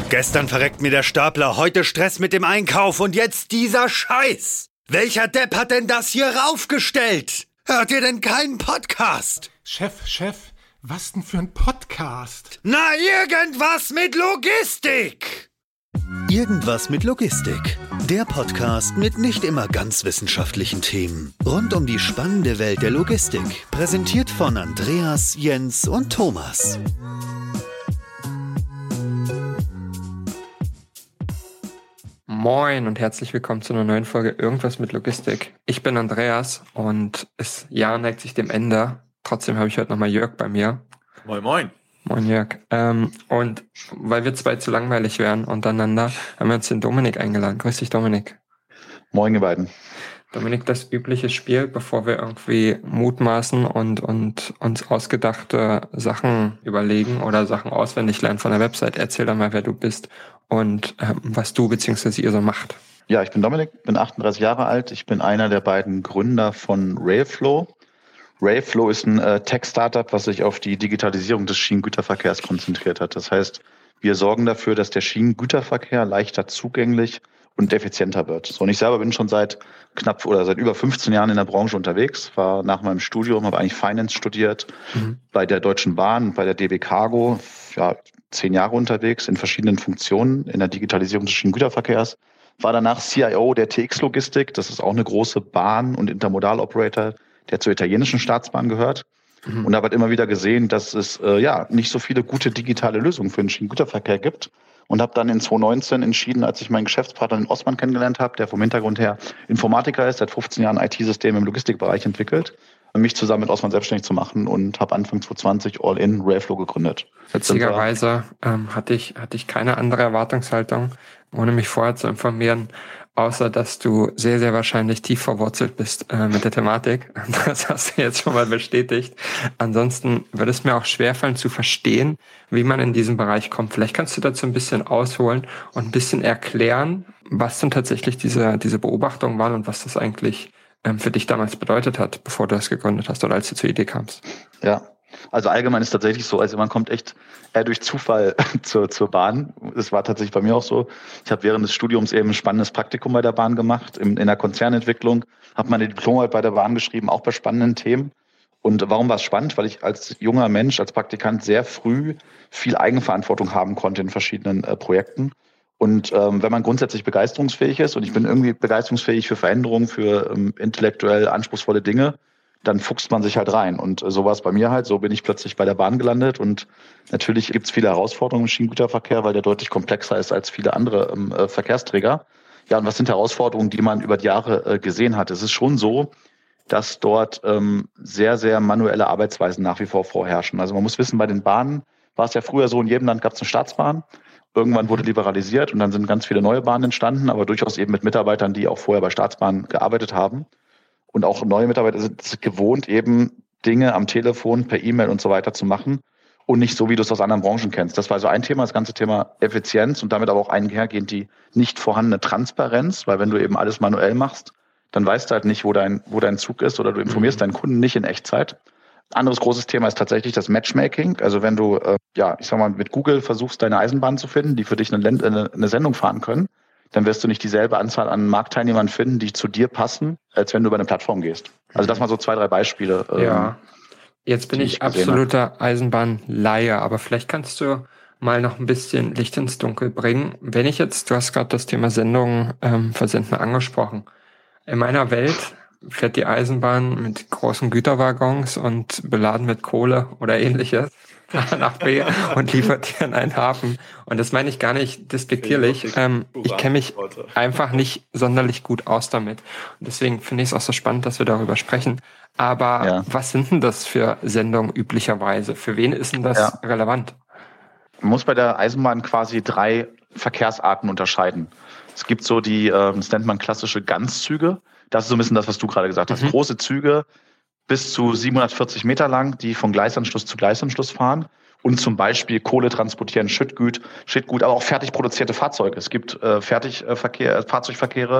Gestern verreckt mir der Stapler, heute Stress mit dem Einkauf und jetzt dieser Scheiß. Welcher Depp hat denn das hier raufgestellt? Hört ihr denn keinen Podcast? Chef, was denn für ein Podcast? Na, irgendwas mit Logistik! Irgendwas mit Logistik. Der Podcast mit nicht immer ganz wissenschaftlichen Themen. Rund um die spannende Welt der Logistik. Präsentiert von Andreas, Jens und Thomas. Moin und herzlich willkommen zu einer neuen Folge Irgendwas mit Logistik. Ich bin Andreas und das Jahr neigt sich dem Ende. Trotzdem habe ich heute nochmal Jörg bei mir. Moin, moin. Moin Jörg. Und weil wir zwei zu langweilig wären untereinander, haben wir uns den Dominik eingeladen. Grüß dich, Dominik. Moin, ihr beiden. Dominik, das übliche Spiel, bevor wir irgendwie mutmaßen und uns ausgedachte Sachen überlegen oder Sachen auswendig lernen von der Website. Erzähl doch mal, wer du bist und was du bzw. ihr so macht. Ja, ich bin Dominik, bin 38 Jahre alt. Ich bin einer der beiden Gründer von Railflow. Railflow ist ein Tech-Startup, was sich auf die Digitalisierung des Schienengüterverkehrs konzentriert hat. Das heißt, wir sorgen dafür, dass der Schienengüterverkehr leichter zugänglich und effizienter wird. So, und ich selber bin schon seit über 15 Jahren in der Branche unterwegs, war nach meinem Studium, habe eigentlich Finance studiert, bei der Deutschen Bahn, bei der DB Cargo, 10 Jahre unterwegs in verschiedenen Funktionen in der Digitalisierung des Schienengüterverkehrs, war danach CIO der TX Logistik, das ist auch eine große Bahn- und Intermodal-Operator, der zur italienischen Staatsbahn gehört. Und habe halt immer wieder gesehen, dass es nicht so viele gute digitale Lösungen für den Schienengüterverkehr gibt. Und habe dann in 2019 entschieden, als ich meinen Geschäftspartner den Osman kennengelernt habe, der vom Hintergrund her Informatiker ist, seit 15 Jahren IT-Systeme im Logistikbereich entwickelt, mich zusammen mit Osman selbstständig zu machen und habe Anfang 2020 All-in Railflow gegründet. Witzigerweise hatte ich keine andere Erwartungshaltung, ohne mich vorher zu informieren, außer dass du sehr, sehr wahrscheinlich tief verwurzelt bist mit der Thematik. Das hast du jetzt schon mal bestätigt. Ansonsten würde es mir auch schwerfallen zu verstehen, wie man in diesen Bereich kommt. Vielleicht kannst du dazu ein bisschen ausholen und ein bisschen erklären, was denn tatsächlich diese Beobachtungen waren und was das eigentlich für dich damals bedeutet hat, bevor du das gegründet hast oder als du zur Idee kamst. Ja. Also allgemein ist tatsächlich so, also man kommt echt eher durch Zufall zur Bahn. Das war tatsächlich bei mir auch so. Ich habe während des Studiums eben ein spannendes Praktikum bei der Bahn gemacht, in der Konzernentwicklung, habe meine Diplomarbeit bei der Bahn geschrieben, auch bei spannenden Themen. Und warum war es spannend? Weil ich als junger Mensch, als Praktikant sehr früh viel Eigenverantwortung haben konnte in verschiedenen Projekten. Und wenn man grundsätzlich begeisterungsfähig ist, und ich bin irgendwie begeisterungsfähig für Veränderungen, für intellektuell anspruchsvolle Dinge, dann fuchst man sich halt rein. Und so war es bei mir halt. So bin ich plötzlich bei der Bahn gelandet. Und natürlich gibt es viele Herausforderungen im Schienengüterverkehr, weil der deutlich komplexer ist als viele andere Verkehrsträger. Ja, und was sind Herausforderungen, die man über die Jahre gesehen hat? Es ist schon so, dass dort sehr, sehr manuelle Arbeitsweisen nach wie vor vorherrschen. Also man muss wissen, bei den Bahnen war es ja früher so, in jedem Land gab es eine Staatsbahn. Irgendwann wurde liberalisiert und dann sind ganz viele neue Bahnen entstanden, aber durchaus eben mit Mitarbeitern, die auch vorher bei Staatsbahnen gearbeitet haben. Und auch neue Mitarbeiter sind gewohnt, eben Dinge am Telefon, per E-Mail und so weiter zu machen und nicht so, wie du es aus anderen Branchen kennst. Das war also ein Thema, das ganze Thema Effizienz und damit aber auch einhergehend die nicht vorhandene Transparenz, weil wenn du eben alles manuell machst, dann weißt du halt nicht, wo dein Zug ist oder du informierst deinen Kunden nicht in Echtzeit. Anderes großes Thema ist tatsächlich das Matchmaking. Also wenn du, mit Google versuchst, deine Eisenbahn zu finden, die für dich eine Sendung fahren können, dann wirst du nicht dieselbe Anzahl an Marktteilnehmern finden, die zu dir passen, als wenn du über eine Plattform gehst. Also das mal so 2, 3 Beispiele. Ja, jetzt bin ich absoluter Eisenbahnlaie, aber vielleicht kannst du mal noch ein bisschen Licht ins Dunkel bringen. Du hast gerade das Thema Sendungen versenden angesprochen. In meiner Welt fährt die Eisenbahn mit großen Güterwaggons und beladen mit Kohle oder ähnliches nach B und liefert die an einen Hafen. Und das meine ich gar nicht despektierlich. Ich kenne mich einfach nicht sonderlich gut aus damit. Und deswegen finde ich es auch so spannend, dass wir darüber sprechen. Aber Was sind denn das für Sendungen üblicherweise? Für wen ist denn das relevant? Man muss bei der Eisenbahn quasi 3 Verkehrsarten unterscheiden. Es gibt so das nennt man klassische Ganzzüge. Das ist so ein bisschen das, was du gerade gesagt hast. Große Züge, bis zu 740 Meter lang, die von Gleisanschluss zu Gleisanschluss fahren und zum Beispiel Kohle transportieren, Schüttgut, aber auch fertig produzierte Fahrzeuge. Es gibt Fahrzeugverkehre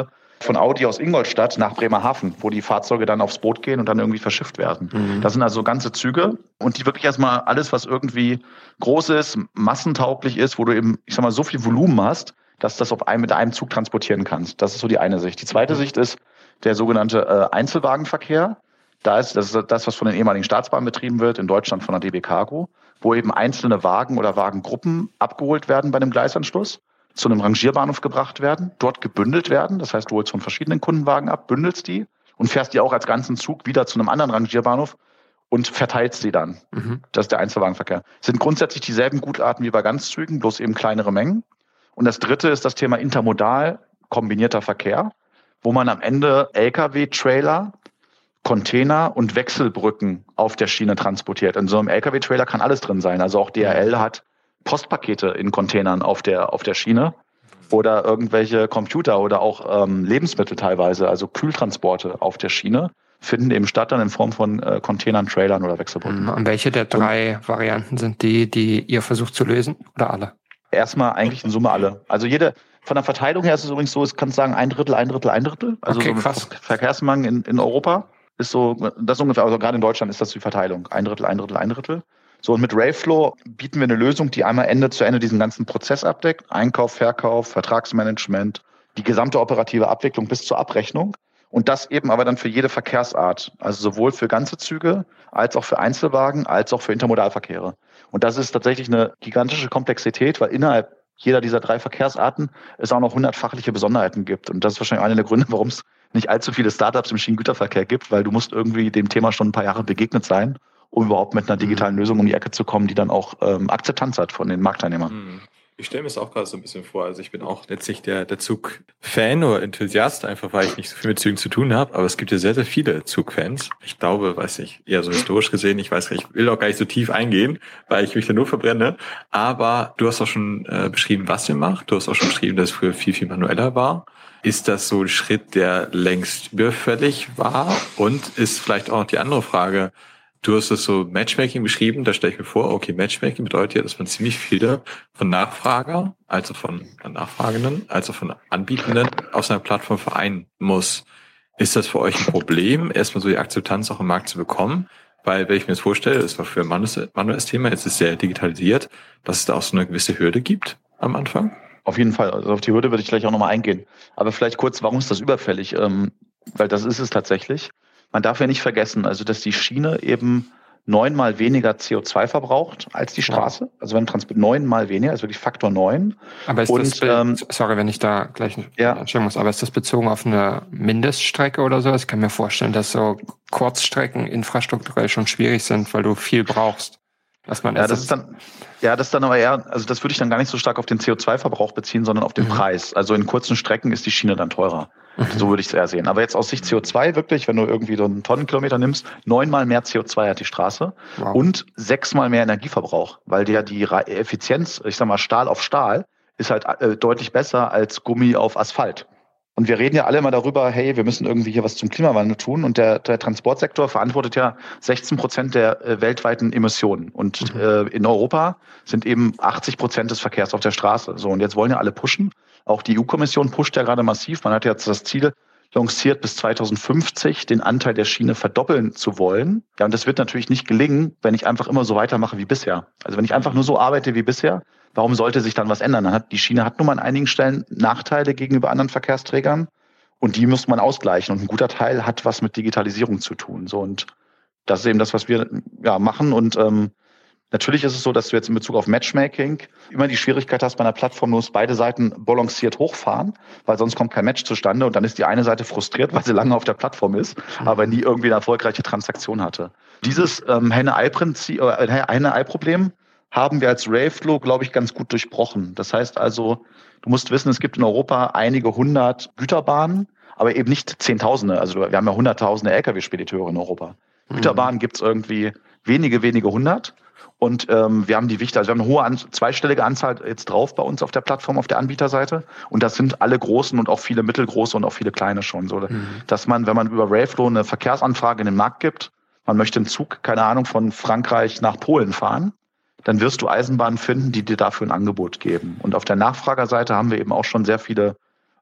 von Audi aus Ingolstadt nach Bremerhaven, wo die Fahrzeuge dann aufs Boot gehen und dann irgendwie verschifft werden. Das sind also ganze Züge und die wirklich erstmal alles, was irgendwie groß ist, massentauglich ist, wo du eben, ich sag mal, so viel Volumen hast, dass das mit einem Zug transportieren kannst. Das ist so die eine Sicht. Die zweite Sicht ist der sogenannte Einzelwagenverkehr. Das ist das, was von den ehemaligen Staatsbahnen betrieben wird, in Deutschland von der DB Cargo, wo eben einzelne Wagen oder Wagengruppen abgeholt werden bei einem Gleisanschluss, zu einem Rangierbahnhof gebracht werden, dort gebündelt werden. Das heißt, du holst von verschiedenen Kundenwagen ab, bündelst die und fährst die auch als ganzen Zug wieder zu einem anderen Rangierbahnhof und verteilst sie dann. Das ist der Einzelwagenverkehr. Es sind grundsätzlich dieselben Gutarten wie bei Ganzzügen, bloß eben kleinere Mengen. Und das dritte ist das Thema intermodal kombinierter Verkehr, wo man am Ende Lkw-Trailer, Container und Wechselbrücken auf der Schiene transportiert. In so einem Lkw-Trailer kann alles drin sein. Also auch DHL hat Postpakete in Containern auf der Schiene oder irgendwelche Computer oder auch Lebensmittel teilweise, also Kühltransporte auf der Schiene, finden eben statt dann in Form von Containern, Trailern oder Wechselbrücken. Und welche der 3 Varianten sind die ihr versucht zu lösen oder alle? Erstmal eigentlich in Summe alle. Also von der Verteilung her ist es übrigens so, es kannst sagen 1/3, 1/3, 1/3. Also okay, so krass. Verkehrsmangel in Europa ist so, das ist ungefähr, also gerade in Deutschland ist das die Verteilung. 1/3, 1/3, 1/3. So, und mit Raveflow bieten wir eine Lösung, die einmal Ende zu Ende diesen ganzen Prozess abdeckt. Einkauf, Verkauf, Vertragsmanagement, die gesamte operative Abwicklung bis zur Abrechnung. Und das eben aber dann für jede Verkehrsart. Also sowohl für ganze Züge, als auch für Einzelwagen, als auch für Intermodalverkehre. Und das ist tatsächlich eine gigantische Komplexität, weil innerhalb jeder dieser 3 Verkehrsarten es auch noch 100 fachliche Besonderheiten gibt. Und das ist wahrscheinlich einer der Gründe, warum es nicht allzu viele Startups im Schienengüterverkehr gibt, weil du musst irgendwie dem Thema schon ein paar Jahre begegnet sein, um überhaupt mit einer digitalen Lösung um die Ecke zu kommen, die dann auch Akzeptanz hat von den Marktteilnehmern. Ich stelle mir es auch gerade so ein bisschen vor, also ich bin auch letztlich der Zug-Fan oder Enthusiast, einfach weil ich nicht so viel mit Zügen zu tun habe, aber es gibt ja sehr, sehr viele Zugfans. Ich glaube, weiß nicht, eher so historisch gesehen, ich will auch gar nicht so tief eingehen, weil ich mich da nur verbrenne, aber du hast auch schon beschrieben, was ihr macht, du hast auch schon beschrieben, dass es früher viel, viel manueller war. Ist das so ein Schritt, der längst überfällig war? Und ist vielleicht auch noch die andere Frage, du hast es so Matchmaking beschrieben, da stelle ich mir vor, okay, Matchmaking bedeutet ja, dass man ziemlich viele von Nachfrager, also von Nachfragenden, also von Anbietenden auf seiner Plattform vereinen muss. Ist das für euch ein Problem, erstmal so die Akzeptanz auch im Markt zu bekommen? Weil, wenn ich mir das vorstelle, das war für ein manuelles Thema, jetzt ist es sehr digitalisiert, dass es da auch so eine gewisse Hürde gibt am Anfang? Auf jeden Fall. Also auf die Hürde würde ich gleich auch nochmal eingehen. Aber vielleicht kurz, warum ist das überfällig? Weil das ist es tatsächlich. Man darf ja nicht vergessen, also dass die Schiene eben 9-mal weniger CO2 verbraucht als die Straße. Also wenn Transport 9-mal weniger, also wirklich Faktor 9. Aber ist sorry, wenn ich da gleich anschauen muss, aber ist das bezogen auf eine Mindeststrecke oder so? Ich kann mir vorstellen, dass so Kurzstrecken infrastrukturell schon schwierig sind, weil du viel brauchst. Das ist dann aber eher, also das würde ich dann gar nicht so stark auf den CO2-Verbrauch beziehen, sondern auf den Preis. Also in kurzen Strecken ist die Schiene dann teurer. So würde ich es eher sehen. Aber jetzt aus Sicht CO2 wirklich, wenn du irgendwie so einen Tonnenkilometer nimmst, 9-mal mehr CO2 hat die Straße und 6-mal mehr Energieverbrauch, weil die Effizienz, ich sag mal Stahl auf Stahl, ist halt deutlich besser als Gummi auf Asphalt. Und wir reden ja alle immer darüber, hey, wir müssen irgendwie hier was zum Klimawandel tun. Und der Transportsektor verantwortet ja 16% der weltweiten Emissionen. Und in Europa sind eben 80% des Verkehrs auf der Straße. So, und jetzt wollen ja alle pushen. Auch die EU-Kommission pusht ja gerade massiv. Man hat jetzt das Ziel lanciert, bis 2050 den Anteil der Schiene verdoppeln zu wollen. Ja, und das wird natürlich nicht gelingen, wenn ich einfach immer so weitermache wie bisher. Also wenn ich einfach nur so arbeite wie bisher, warum sollte sich dann was ändern? Die Schiene hat nun mal an einigen Stellen Nachteile gegenüber anderen Verkehrsträgern und die muss man ausgleichen. Und ein guter Teil hat was mit Digitalisierung zu tun. So, und das ist eben das, was wir machen. Und natürlich ist es so, dass du jetzt in Bezug auf Matchmaking immer die Schwierigkeit hast, bei einer Plattform muss beide Seiten balanciert hochfahren, weil sonst kommt kein Match zustande und dann ist die eine Seite frustriert, weil sie lange auf der Plattform ist, aber nie irgendwie eine erfolgreiche Transaktion hatte. Dieses Henne-Ei-Prinzip, Henne-Ei-Problem haben wir als Raveflow, glaube ich, ganz gut durchbrochen. Das heißt also, du musst wissen, es gibt in Europa einige 100 Güterbahnen, aber eben nicht Zehntausende. Also wir haben ja Hunderttausende Lkw-Spediteure in Europa. Güterbahnen gibt es irgendwie wenige 100. Und wir haben wir haben eine hohe zweistellige Anzahl jetzt drauf bei uns auf der Plattform, auf der Anbieterseite. Und das sind alle großen und auch viele mittelgroße und auch viele kleine schon. So, dass man, wenn man über Raveflow eine Verkehrsanfrage in den Markt gibt, man möchte einen Zug, keine Ahnung, von Frankreich nach Polen fahren, dann wirst du Eisenbahnen finden, die dir dafür ein Angebot geben. Und auf der Nachfragerseite haben wir eben auch schon sehr viele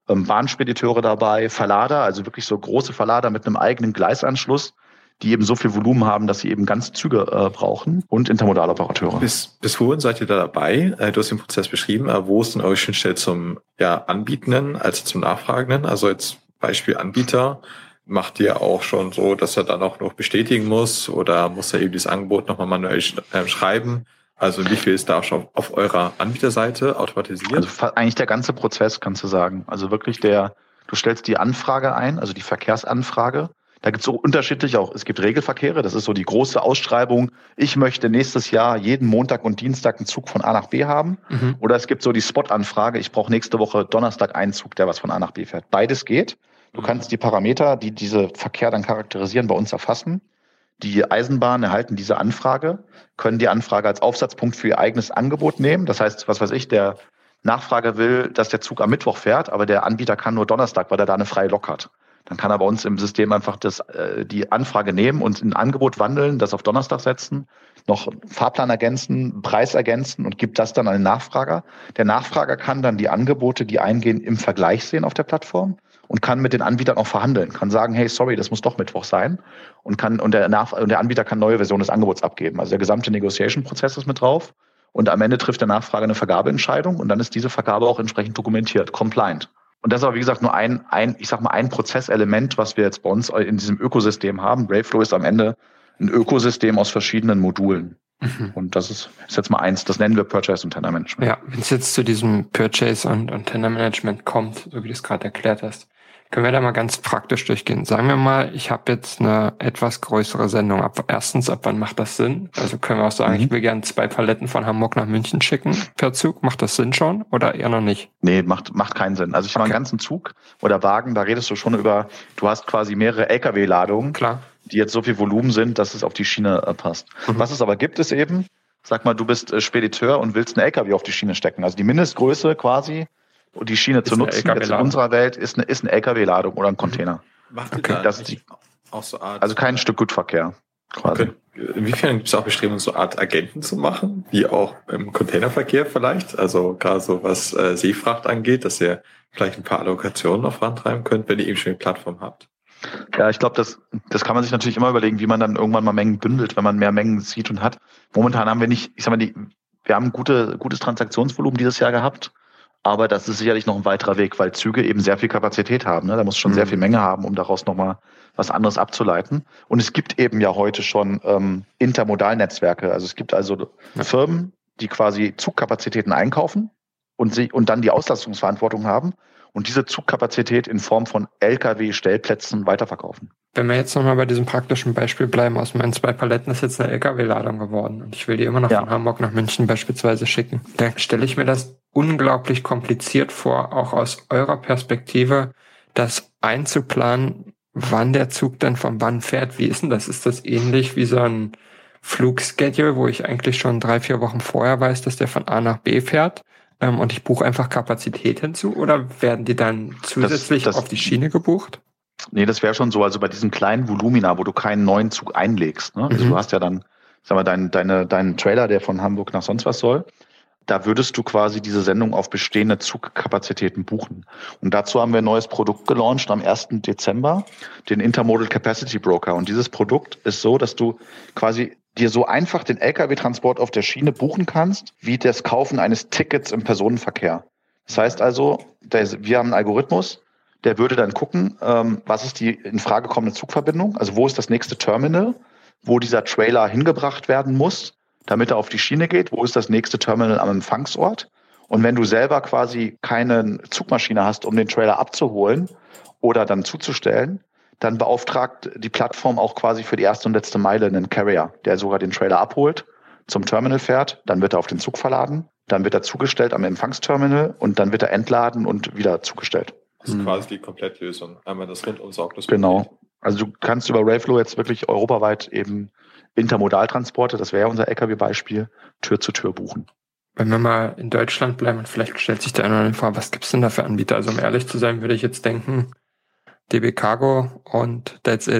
Bahnspediteure dabei, Verlader, also wirklich so große Verlader mit einem eigenen Gleisanschluss, die eben so viel Volumen haben, dass sie eben ganze Züge brauchen, und Intermodaloperateure. Bis wohin seid ihr da dabei? Du hast den Prozess beschrieben, aber wo ist denn eure Schnittstelle zum Anbietenden, also zum Nachfragenden? Also jetzt Beispiel Anbieter. Macht ihr auch schon so, dass er dann auch noch bestätigen muss oder muss er eben dieses Angebot nochmal manuell schreiben? Also wie viel ist da schon auf eurer Anbieterseite automatisiert? Also eigentlich der ganze Prozess, kannst du sagen. Also wirklich du stellst die Anfrage ein, also die Verkehrsanfrage. Da gibt es so unterschiedlich auch, es gibt Regelverkehre, das ist so die große Ausschreibung, ich möchte nächstes Jahr jeden Montag und Dienstag einen Zug von A nach B haben. Mhm. Oder es gibt so die Spot-Anfrage, ich brauche nächste Woche Donnerstag einen Zug, der was von A nach B fährt. Beides geht. Du kannst die Parameter, die diese Verkehr dann charakterisieren, bei uns erfassen. Die Eisenbahnen erhalten diese Anfrage, können die Anfrage als Aufsatzpunkt für ihr eigenes Angebot nehmen. Das heißt, was weiß ich, der Nachfrager will, dass der Zug am Mittwoch fährt, aber der Anbieter kann nur Donnerstag, weil er da eine freie Lok hat. Dann kann er bei uns im System einfach die Anfrage nehmen und in ein Angebot wandeln, das auf Donnerstag setzen, noch Fahrplan ergänzen, Preis ergänzen und gibt das dann an den Nachfrager. Der Nachfrager kann dann die Angebote, die eingehen, im Vergleich sehen auf der Plattform und kann mit den Anbietern auch verhandeln, kann sagen, hey, sorry, das muss doch Mittwoch sein, und der Anbieter kann neue Versionen des Angebots abgeben. Also der gesamte Negotiation-Prozess ist mit drauf und am Ende trifft der Nachfrager eine Vergabeentscheidung und dann ist diese Vergabe auch entsprechend dokumentiert, compliant. Und das ist aber, wie gesagt, nur ein Prozesselement, was wir jetzt bei uns in diesem Ökosystem haben. Raveflow ist am Ende ein Ökosystem aus verschiedenen Modulen. Mhm. Und das ist jetzt mal eins, das nennen wir Purchase und Tender Management. Ja, wenn es jetzt zu diesem Purchase und Tender Management kommt, so wie du es gerade erklärt hast, können wir da mal ganz praktisch durchgehen. Sagen wir mal, ich habe jetzt eine etwas größere Sendung. Erstens, ab wann macht das Sinn? Also können wir auch sagen, ich will gerne 2 Paletten von Hamburg nach München schicken per Zug. Macht das Sinn schon oder eher noch nicht? Nee, macht keinen Sinn. Also ich habe einen ganzen Zug oder Wagen, da redest du schon über, du hast quasi mehrere LKW-Ladungen, die jetzt so viel Volumen sind, dass es auf die Schiene passt. Mhm. Was es aber gibt, ist eben, sag mal, du bist Spediteur und willst einen LKW auf die Schiene stecken. Also die Mindestgröße quasi, und die Schiene zu nutzen, jetzt in unserer Welt, ist eine LKW-Ladung oder ein Container. Macht ihr da auch so Art... Also kein Stückgutverkehr, quasi. Okay. Inwiefern gibt es auch Bestrebungen, so Art Agenten zu machen, wie auch im Containerverkehr vielleicht? Also gerade so was Seefracht angeht, dass ihr vielleicht ein paar Allokationen noch vorantreiben könnt, wenn ihr eben schon eine Plattform habt? Ja, ich glaube, das kann man sich natürlich immer überlegen, wie man dann irgendwann mal Mengen bündelt, wenn man mehr Mengen sieht und hat. Momentan haben wir nicht, wir haben ein gutes Transaktionsvolumen dieses Jahr gehabt. Aber das ist sicherlich noch ein weiterer Weg, weil Züge eben sehr viel Kapazität haben. Ne? Da muss schon sehr viel Menge haben, um daraus nochmal was anderes abzuleiten. Und es gibt eben ja heute schon Intermodalnetzwerke. Also es gibt also Firmen, die quasi Zugkapazitäten einkaufen und dann die Auslastungsverantwortung haben und diese Zugkapazität in Form von LKW-Stellplätzen weiterverkaufen. Wenn wir jetzt nochmal bei diesem praktischen Beispiel bleiben, aus meinen 2 Paletten ist jetzt eine LKW-Ladung geworden und ich will die immer noch von Hamburg nach München beispielsweise schicken. Dann stelle ich mir das unglaublich kompliziert vor, auch aus eurer Perspektive, das einzuplanen, wann der Zug dann von wann fährt. Wie ist denn das? Ist das ähnlich wie so ein Flugschedule, wo ich eigentlich schon 3-4 Wochen vorher weiß, dass der von A nach B fährt? Und ich buche einfach Kapazität hinzu oder werden die dann zusätzlich auf die Schiene gebucht? Nee, das wäre schon so, also bei diesem kleinen Volumina, wo du keinen neuen Zug einlegst. Ne? Also du hast ja dann, sag mal, deinen Trailer, der von Hamburg nach sonst was soll. Da würdest du quasi diese Sendung auf bestehende Zugkapazitäten buchen. Und dazu haben wir ein neues Produkt gelauncht am 1. Dezember, den Intermodal Capacity Broker. Und dieses Produkt ist so, dass du quasi dir so einfach den Lkw-Transport auf der Schiene buchen kannst, wie das Kaufen eines Tickets im Personenverkehr. Das heißt also, wir haben einen Algorithmus, der würde dann gucken, was ist die in Frage kommende Zugverbindung, also wo ist das nächste Terminal, wo dieser Trailer hingebracht werden muss, damit er auf die Schiene geht, wo ist das nächste Terminal am Empfangsort. Und wenn du selber quasi keine Zugmaschine hast, um den Trailer abzuholen oder dann zuzustellen, dann beauftragt die Plattform auch quasi für die erste und letzte Meile einen Carrier, der sogar den Trailer abholt, zum Terminal fährt, dann wird er auf den Zug verladen, dann wird er zugestellt am Empfangsterminal und dann wird er entladen und wieder zugestellt. Das ist quasi die Komplettlösung. Einmal das Rundumsorgnis. Genau. Also du kannst über Raveflow jetzt wirklich europaweit eben Intermodaltransporte, das wäre unser LKW-Beispiel, Tür zu Tür buchen. Wenn wir mal in Deutschland bleiben und vielleicht stellt sich der eine oder andere vor, was gibt's denn da für Anbieter? Also um ehrlich zu sein, würde ich jetzt denken, DB Cargo und that's it.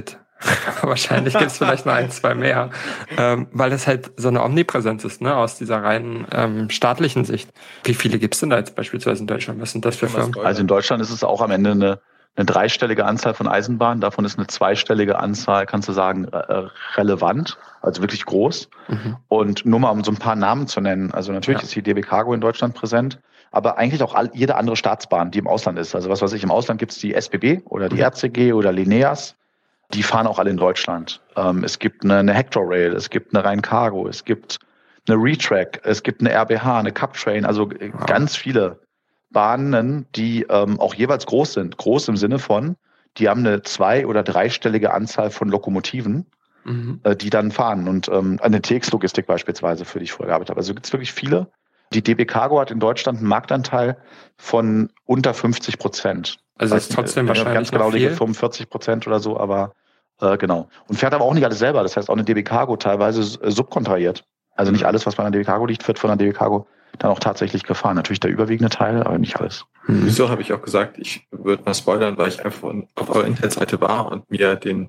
Wahrscheinlich gibt es vielleicht noch 1, 2 mehr, weil es halt so eine Omnipräsenz ist, ne, aus dieser reinen staatlichen Sicht. Wie viele gibt es denn da jetzt beispielsweise in Deutschland? Was sind das für Firmen? Also in Deutschland ist es auch am Ende eine dreistellige Anzahl von Eisenbahnen. Davon ist eine zweistellige Anzahl, kannst du sagen, relevant, also wirklich groß. Mhm. Und nur mal um so ein paar Namen zu nennen. Also natürlich ist die DB Cargo in Deutschland präsent, aber eigentlich auch jede andere Staatsbahn, die im Ausland ist. Also was weiß ich, im Ausland gibt es die SBB oder die RCG oder Lineas. Die fahren auch alle in Deutschland. Es gibt eine Hector Rail, es gibt eine Rhein-Cargo, es gibt eine Retrack, es gibt eine RBH, eine Cup-Train, also ganz viele Bahnen, die auch jeweils groß sind. Groß im Sinne von, die haben eine 2- oder 3-stellige Anzahl von Lokomotiven, die dann fahren. Und eine TX-Logistik beispielsweise, für die ich vorher gearbeitet habe. Also gibt es wirklich viele. Die DB Cargo hat in Deutschland einen Marktanteil von unter 50%. Also ist trotzdem wahrscheinlich ganz genau noch viel. 45% oder so, aber genau. Und fährt aber auch nicht alles selber. Das heißt, auch eine DB Cargo teilweise subkontrahiert. Also nicht alles, was bei einer DB Cargo liegt, wird von einer DB Cargo dann auch tatsächlich gefahren. Natürlich der überwiegende Teil, aber nicht alles. Wieso habe ich auch gesagt, ich würde mal spoilern, weil ich einfach auf eurer Internetseite war und mir den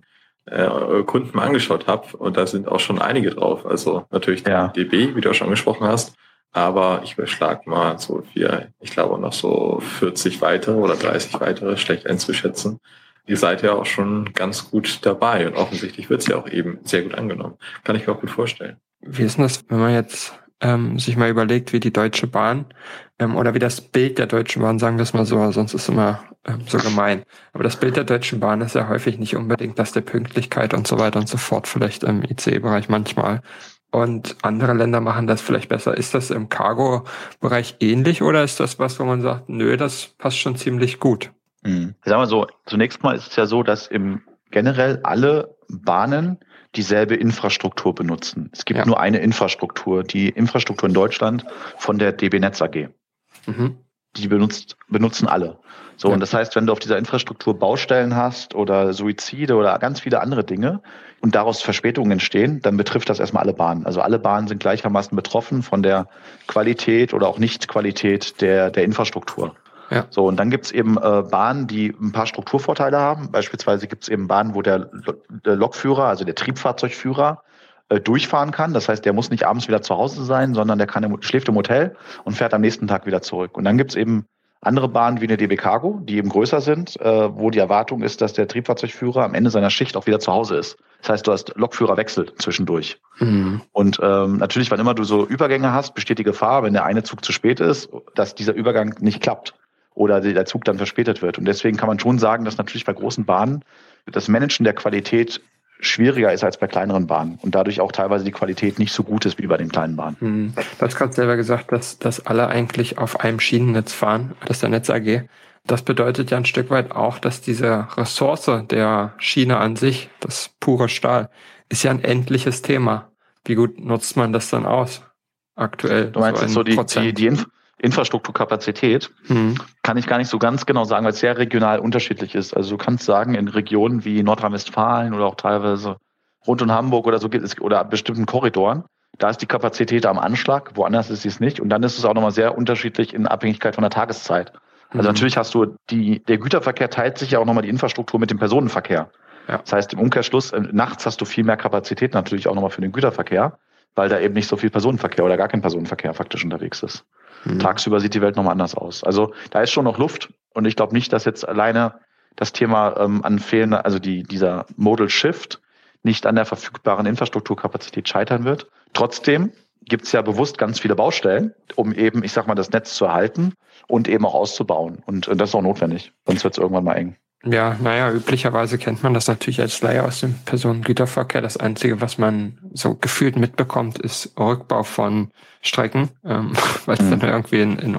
Kunden mal angeschaut habe. Und da sind auch schon einige drauf. Also natürlich die DB, wie du auch schon angesprochen hast. Aber ich überschlag mal so ich glaube noch so 40 weitere oder 30 weitere, schlecht einzuschätzen. Ihr seid ja auch schon ganz gut dabei und offensichtlich wird es ja auch eben sehr gut angenommen. Kann ich mir auch gut vorstellen. Wie ist denn das, wenn man jetzt sich mal überlegt, wie die Deutsche Bahn oder wie das Bild der Deutschen Bahn, sagen wir es mal so, sonst ist es immer so gemein. Aber das Bild der Deutschen Bahn ist ja häufig nicht unbedingt das der Pünktlichkeit und so weiter und so fort, vielleicht im ICE-Bereich manchmal. Und andere Länder machen das vielleicht besser. Ist das im Cargo-Bereich ähnlich oder ist das was, wo man sagt, nö, das passt schon ziemlich gut? Sagen wir so, zunächst mal ist es ja so, dass generell alle Bahnen dieselbe Infrastruktur benutzen. Es gibt nur eine Infrastruktur, die Infrastruktur in Deutschland von der DB Netz AG. Mhm. Die benutzen alle. So, und das heißt, wenn du auf dieser Infrastruktur Baustellen hast oder Suizide oder ganz viele andere Dinge und daraus Verspätungen entstehen, dann betrifft das erstmal alle Bahnen. Also alle Bahnen sind gleichermaßen betroffen von der Qualität oder auch Nicht-Qualität der Infrastruktur. Ja. So, und dann gibt's eben Bahnen, die ein paar Strukturvorteile haben. Beispielsweise gibt's eben Bahnen, wo der Lokführer, also der Triebfahrzeugführer, durchfahren kann. Das heißt, der muss nicht abends wieder zu Hause sein, sondern der schläft im Hotel und fährt am nächsten Tag wieder zurück. Und dann gibt's eben andere Bahnen wie eine DB Cargo, die eben größer sind, wo die Erwartung ist, dass der Triebfahrzeugführer am Ende seiner Schicht auch wieder zu Hause ist. Das heißt, du hast Lokführerwechsel zwischendurch. Mhm. Und natürlich, wann immer du so Übergänge hast, besteht die Gefahr, wenn der eine Zug zu spät ist, dass dieser Übergang nicht klappt oder der Zug dann verspätet wird. Und deswegen kann man schon sagen, dass natürlich bei großen Bahnen das Managen der Qualität schwieriger ist als bei kleineren Bahnen und dadurch auch teilweise die Qualität nicht so gut ist wie bei den kleinen Bahnen. Du hast gerade selber gesagt, dass alle eigentlich auf einem Schienennetz fahren, das ist der Netz AG. Das bedeutet ja ein Stück weit auch, dass diese Ressource der Schiene an sich, das pure Stahl, ist ja ein endliches Thema. Wie gut nutzt man das dann aus aktuell? Du meinst so die Infrastrukturkapazität, kann ich gar nicht so ganz genau sagen, weil es sehr regional unterschiedlich ist. Also du kannst sagen, in Regionen wie Nordrhein-Westfalen oder auch teilweise rund um Hamburg oder so gibt es oder bestimmten Korridoren, da ist die Kapazität am Anschlag, woanders ist sie es nicht. Und dann ist es auch nochmal sehr unterschiedlich in Abhängigkeit von der Tageszeit. Also natürlich hast du der Güterverkehr teilt sich ja auch nochmal die Infrastruktur mit dem Personenverkehr. Ja. Das heißt, im Umkehrschluss, nachts hast du viel mehr Kapazität natürlich auch nochmal für den Güterverkehr, weil da eben nicht so viel Personenverkehr oder gar kein Personenverkehr faktisch unterwegs ist. Tagsüber sieht die Welt nochmal anders aus. Also da ist schon noch Luft und ich glaube nicht, dass jetzt alleine das Thema an fehlender, also dieser Modal Shift nicht an der verfügbaren Infrastrukturkapazität scheitern wird. Trotzdem gibt es ja bewusst ganz viele Baustellen, um eben, ich sag mal, das Netz zu erhalten und eben auch auszubauen. Und das ist auch notwendig, sonst wird es irgendwann mal eng. Ja, üblicherweise kennt man das natürlich als Laie aus dem Personengüterverkehr. Das Einzige, was man so gefühlt mitbekommt, ist Rückbau von Strecken, weil es dann irgendwie in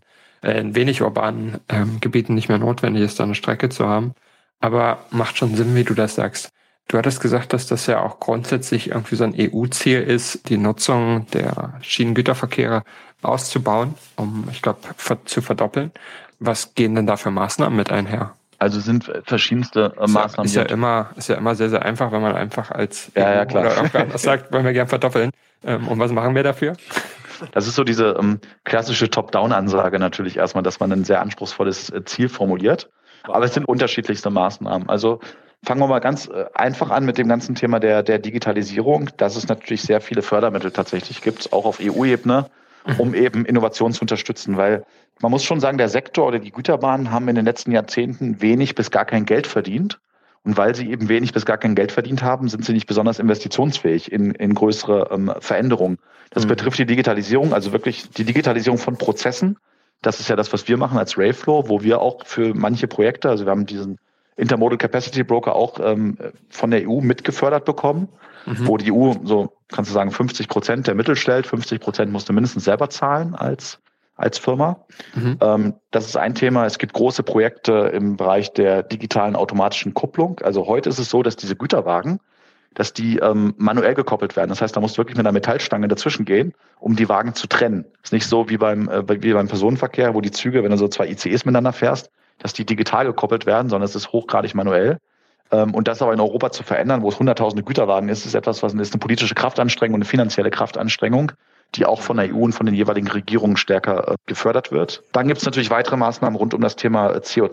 wenig urbanen Gebieten nicht mehr notwendig ist, da eine Strecke zu haben. Aber macht schon Sinn, wie du das sagst. Du hattest gesagt, dass das ja auch grundsätzlich irgendwie so ein EU-Ziel ist, die Nutzung der Schienengüterverkehre auszubauen, um, ich glaube, zu verdoppeln. Was gehen denn da für Maßnahmen mit einher? Also sind verschiedenste Maßnahmen. Ist ja immer sehr, sehr einfach, wenn man einfach als EU oder irgendwas sagt, wollen wir gern verdoppeln. Und was machen wir dafür? Das ist so diese klassische Top-Down-Ansage natürlich erstmal, dass man ein sehr anspruchsvolles Ziel formuliert. Aber es sind unterschiedlichste Maßnahmen. Also Fangen wir mal ganz einfach an mit dem ganzen Thema der Digitalisierung, dass es natürlich sehr viele Fördermittel tatsächlich gibt, auch auf EU-Ebene, um eben Innovation zu unterstützen. Weil man muss schon sagen, der Sektor oder die Güterbahnen haben in den letzten Jahrzehnten wenig bis gar kein Geld verdient. Und weil sie eben wenig bis gar kein Geld verdient haben, sind sie nicht besonders investitionsfähig in größere Veränderungen. Das betrifft die Digitalisierung, also wirklich die Digitalisierung von Prozessen. Das ist ja das, was wir machen als Railflow, wo wir auch für manche Projekte, also wir haben diesen Intermodal Capacity Broker auch von der EU mitgefördert bekommen, wo die EU, so kannst du sagen, 50% der Mittel stellt, 50% musst du mindestens selber zahlen als Firma. Das ist ein Thema. Es gibt große Projekte im Bereich der digitalen automatischen Kupplung. Also heute ist es so, dass diese Güterwagen, dass die manuell gekoppelt werden. Das heißt, da musst du wirklich mit einer Metallstange dazwischen gehen, um die Wagen zu trennen. Ist nicht so wie beim Personenverkehr, wo die Züge, wenn du so zwei ICEs miteinander fährst, dass die digital gekoppelt werden, sondern es ist hochgradig manuell. Und das aber in Europa zu verändern, wo es hunderttausende Güterwagen ist etwas, was ist eine politische Kraftanstrengung und eine finanzielle Kraftanstrengung, die auch von der EU und von den jeweiligen Regierungen stärker gefördert wird. Dann gibt es natürlich weitere Maßnahmen rund um das Thema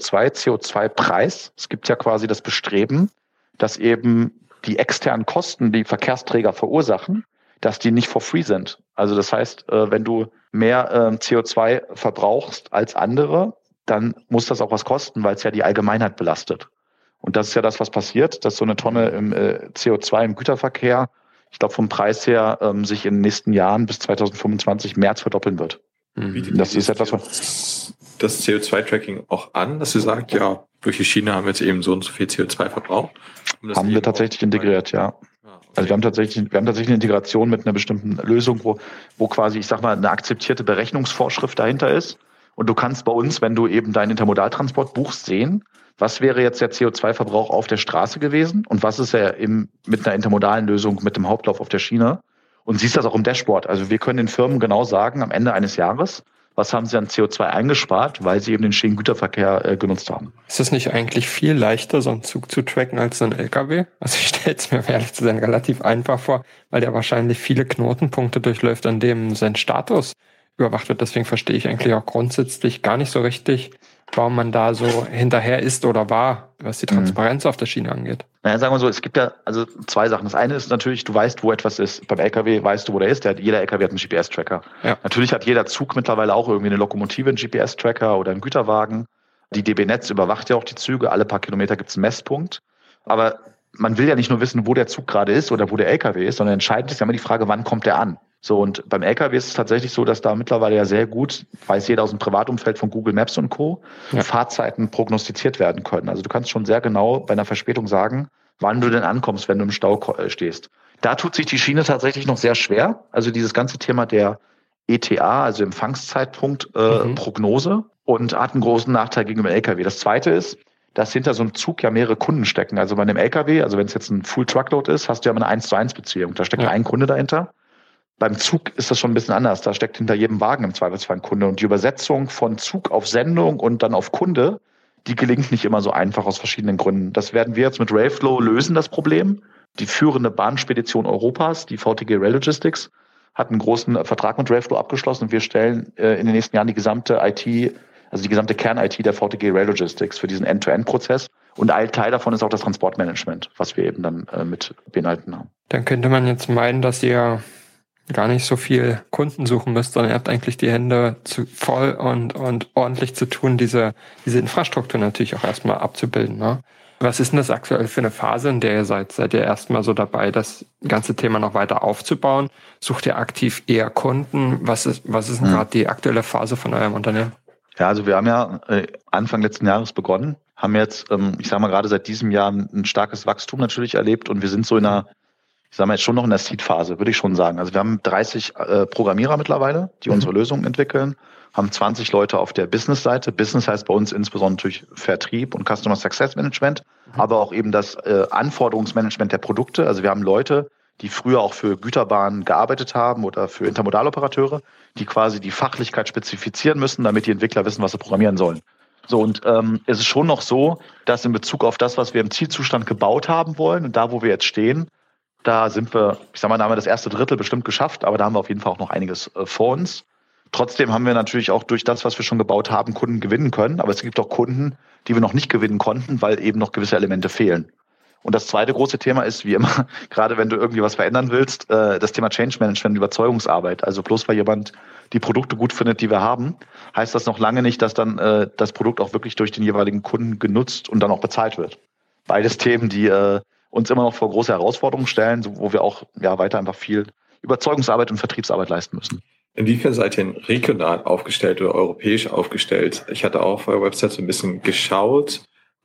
CO2-Preis. Es gibt ja quasi das Bestreben, dass eben die externen Kosten, die Verkehrsträger verursachen, dass die nicht for free sind. Also das heißt, wenn du mehr CO2 verbrauchst als andere, dann muss das auch was kosten, weil es ja die Allgemeinheit belastet. Und das ist ja das, was passiert, dass so eine Tonne CO2 im Güterverkehr, ich glaube vom Preis her, sich in den nächsten Jahren bis 2025 mehr als verdoppeln wird. Das ist etwas, das CO2-Tracking auch an, dass sie sagt, ja, durch die Schiene haben wir jetzt eben so und so viel CO2 verbraucht. Haben wir tatsächlich integriert, ja. Also wir haben tatsächlich eine Integration mit einer bestimmten Lösung, wo quasi, ich sag mal, eine akzeptierte Berechnungsvorschrift dahinter ist. Und du kannst bei uns, wenn du eben deinen Intermodaltransport buchst, sehen, was wäre jetzt der CO2-Verbrauch auf der Straße gewesen und was ist er mit einer intermodalen Lösung mit dem Hauptlauf auf der Schiene. Und siehst das auch im Dashboard. Also wir können den Firmen genau sagen, am Ende eines Jahres, was haben sie an CO2 eingespart, weil sie eben den Schienengüterverkehr genutzt haben. Ist es nicht eigentlich viel leichter, so einen Zug zu tracken als so einen LKW? Also ich stelle es mir, ehrlich zu sein, relativ einfach vor, weil der wahrscheinlich viele Knotenpunkte durchläuft, an dem sein Status überwacht wird. Deswegen verstehe ich eigentlich auch grundsätzlich gar nicht so richtig, warum man da so hinterher ist oder war, was die Transparenz auf der Schiene angeht. Naja, sagen wir so, es gibt ja also zwei Sachen. Das eine ist natürlich, du weißt, wo etwas ist. Beim LKW weißt du, wo der ist. Jeder LKW hat einen GPS-Tracker. Ja. Natürlich hat jeder Zug mittlerweile auch irgendwie eine Lokomotive, einen GPS-Tracker oder einen Güterwagen. Die DB Netz überwacht ja auch die Züge. Alle paar Kilometer gibt es einen Messpunkt. Aber man will ja nicht nur wissen, wo der Zug gerade ist oder wo der LKW ist, sondern entscheidend ist ja immer die Frage, wann kommt der an? So, und beim LKW ist es tatsächlich so, dass da mittlerweile ja sehr gut, weiß jeder aus dem Privatumfeld von Google Maps und Co., Fahrzeiten prognostiziert werden können. Also du kannst schon sehr genau bei einer Verspätung sagen, wann du denn ankommst, wenn du im Stau stehst. Da tut sich die Schiene tatsächlich noch sehr schwer. Also dieses ganze Thema der ETA, also Empfangszeitpunkt Prognose, und hat einen großen Nachteil gegenüber dem LKW. Das Zweite ist, dass hinter so einem Zug ja mehrere Kunden stecken. Also bei einem LKW, also wenn es jetzt ein Full Truckload ist, hast du ja immer eine 1:1 Beziehung. Da steckt ein Kunde dahinter. Beim Zug ist das schon ein bisschen anders. Da steckt hinter jedem Wagen im Zweifelsfall ein Kunde. Und die Übersetzung von Zug auf Sendung und dann auf Kunde, die gelingt nicht immer so einfach aus verschiedenen Gründen. Das werden wir jetzt mit Railflow lösen, das Problem. Die führende Bahnspedition Europas, die VTG Rail Logistics, hat einen großen Vertrag mit Railflow abgeschlossen und wir stellen in den nächsten Jahren die gesamte IT, also die gesamte Kern-IT der VTG Rail Logistics für diesen End-to-End-Prozess. Und ein Teil davon ist auch das Transportmanagement, was wir eben dann mit beinhalten haben. Dann könnte man jetzt meinen, dass ihr gar nicht so viel Kunden suchen müsst, sondern ihr habt eigentlich die Hände voll und ordentlich zu tun, diese Infrastruktur natürlich auch erstmal abzubilden. Ne? Was ist denn das aktuell für eine Phase, in der ihr seid? Seid ihr erstmal so dabei, das ganze Thema noch weiter aufzubauen? Sucht ihr aktiv eher Kunden? Was ist denn gerade die aktuelle Phase von eurem Unternehmen? Ja, also wir haben ja Anfang letzten Jahres begonnen, haben jetzt, ich sage mal gerade seit diesem Jahr ein starkes Wachstum natürlich erlebt und wir sind so in einer, ich sage mal jetzt schon noch in der Seed-Phase, würde ich schon sagen. Also wir haben 30 Programmierer mittlerweile, die unsere Lösungen entwickeln, haben 20 Leute auf der Business-Seite. Business heißt bei uns insbesondere natürlich Vertrieb und Customer Success Management, aber auch eben das Anforderungsmanagement der Produkte. Also wir haben Leute, die früher auch für Güterbahnen gearbeitet haben oder für Intermodaloperateure, die quasi die Fachlichkeit spezifizieren müssen, damit die Entwickler wissen, was sie programmieren sollen. So, und es ist schon noch so, dass in Bezug auf das, was wir im Zielzustand gebaut haben wollen und da, wo wir jetzt stehen, da sind wir, ich sag mal, da haben wir das erste Drittel bestimmt geschafft, aber da haben wir auf jeden Fall auch noch einiges vor uns. Trotzdem haben wir natürlich auch durch das, was wir schon gebaut haben, Kunden gewinnen können. Aber es gibt auch Kunden, die wir noch nicht gewinnen konnten, weil eben noch gewisse Elemente fehlen. Und das zweite große Thema ist, wie immer, gerade wenn du irgendwie was verändern willst, das Thema Change Management, Überzeugungsarbeit. Also bloß weil jemand die Produkte gut findet, die wir haben, heißt das noch lange nicht, dass dann das Produkt auch wirklich durch den jeweiligen Kunden genutzt und dann auch bezahlt wird. Beides Themen, die uns immer noch vor große Herausforderungen stellen, wo wir auch weiter einfach viel Überzeugungsarbeit und Vertriebsarbeit leisten müssen. Inwiefern seid ihr regional aufgestellt oder europäisch aufgestellt? Ich hatte auch auf eurer Website so ein bisschen geschaut.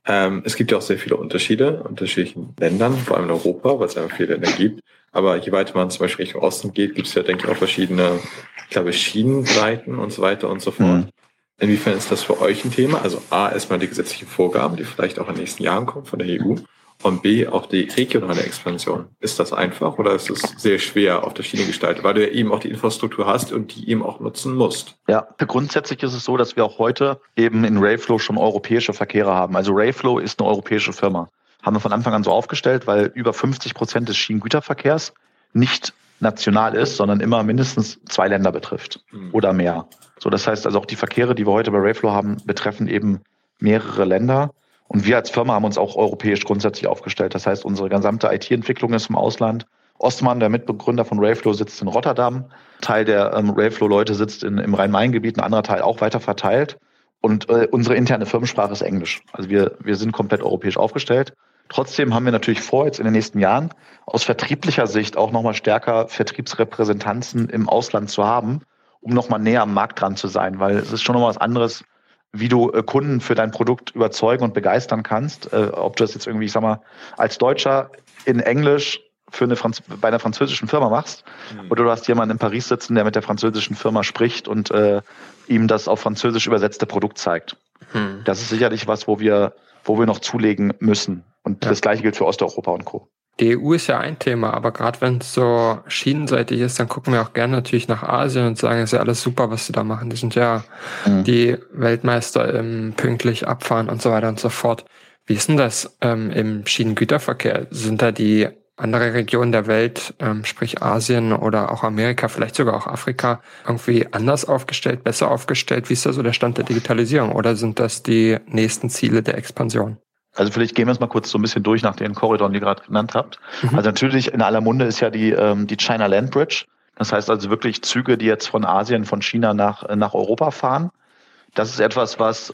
Es gibt ja auch sehr viele Unterschiede in unterschiedlichen Ländern, vor allem in Europa, weil es einfach viele Länder gibt. Aber je weiter man zum Beispiel Richtung Osten geht, gibt es ja, denke ich, auch verschiedene, Schienenbreiten und so weiter und so fort. Inwiefern ist das für euch ein Thema? Also A, erstmal die gesetzlichen Vorgaben, die vielleicht auch in den nächsten Jahren kommen von der EU. Und B, auch die regionale Expansion. Ist das einfach oder ist es sehr schwer auf der Schiene gestaltet, weil du ja eben auch die Infrastruktur hast und die eben auch nutzen musst? Ja, grundsätzlich ist es so, dass wir auch heute eben in Rayflow schon europäische Verkehre haben. Also Rayflow ist eine europäische Firma. Haben wir von Anfang an so aufgestellt, weil über 50% des Schienengüterverkehrs nicht national ist, sondern immer mindestens 2 Länder betrifft oder mehr. So, das heißt also auch die Verkehre, die wir heute bei Rayflow haben, betreffen eben mehrere Länder. Und wir als Firma haben uns auch europäisch grundsätzlich aufgestellt. Das heißt, unsere gesamte IT-Entwicklung ist im Ausland. Ostmann, der Mitbegründer von Rayflow, sitzt in Rotterdam. Teil der Rayflow-Leute sitzt im Rhein-Main-Gebiet, ein anderer Teil auch weiter verteilt. Und unsere interne Firmensprache ist Englisch. Also wir sind komplett europäisch aufgestellt. Trotzdem haben wir natürlich vor, jetzt in den nächsten Jahren aus vertrieblicher Sicht auch nochmal stärker Vertriebsrepräsentanzen im Ausland zu haben, um nochmal näher am Markt dran zu sein. Weil es ist schon nochmal was anderes, wie du Kunden für dein Produkt überzeugen und begeistern kannst. Ob du das jetzt irgendwie, als Deutscher in Englisch bei einer französischen Firma machst, oder du hast jemanden in Paris sitzen, der mit der französischen Firma spricht und ihm das auf Französisch übersetzte Produkt zeigt. Das ist sicherlich was, wo wir noch zulegen müssen. Und das Gleiche gilt für Osteuropa und Co. Die EU ist ja ein Thema, aber gerade wenn es so schienenseitig ist, dann gucken wir auch gerne natürlich nach Asien und sagen, es ist ja alles super, was sie da machen. Die sind ja die Weltmeister im pünktlich abfahren und so weiter und so fort. Wie ist denn das im Schienengüterverkehr? Sind da die andere Regionen der Welt, sprich Asien oder auch Amerika, vielleicht sogar auch Afrika, irgendwie anders aufgestellt, besser aufgestellt? Wie ist da so der Stand der Digitalisierung? Oder sind das die nächsten Ziele der Expansion? Also vielleicht gehen wir es mal kurz so ein bisschen durch nach den Korridoren, die ihr gerade genannt habt. Also natürlich in aller Munde ist ja die China Land Bridge. Das heißt also wirklich Züge, die jetzt von Asien, von China nach Europa fahren. Das ist etwas, was,